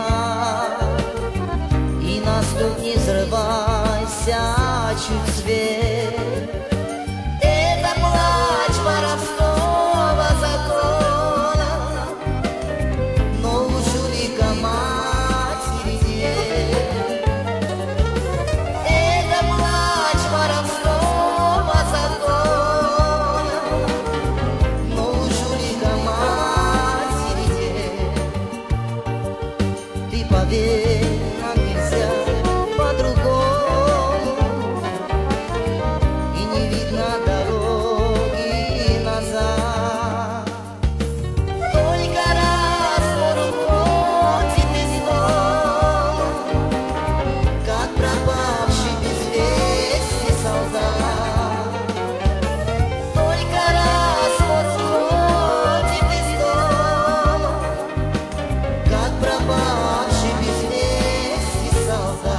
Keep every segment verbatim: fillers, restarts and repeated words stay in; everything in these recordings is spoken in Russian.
И наступ, не взрывайся, чуть свет. Это плач воровского закона, но у жулика матери нет. Это плач воровского закона, но у жулика матери нет. Ты поверь, нам нельзя по-другому, и не видно дороги назад. Только раз уходит из дома, как пропавший без вести солдат. Только раз уходит из дома, как пропавший без вести солдат.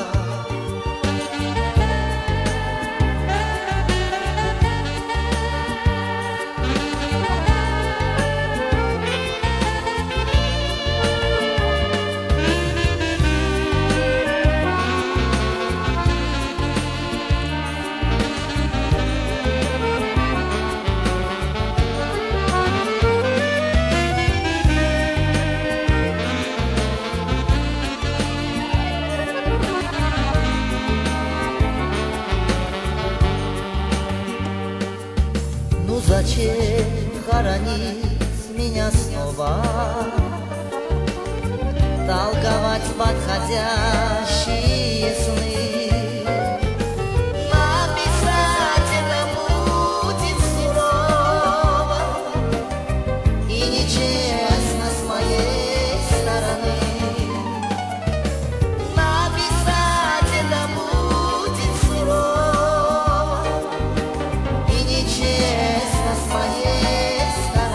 Ну зачем хоронить меня снова, толковать подходящие сны? Написать это будет сурово и нечестно с моей стороны. Написать это будет сурово и нечестно с моей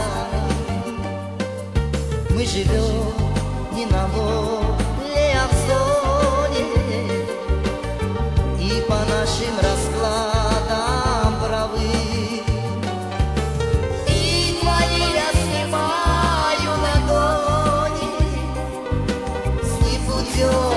стороны. Мы живем не на воле, а в зоне, и по нашим раскладам правы. И твои я снимаю ладони с непутевым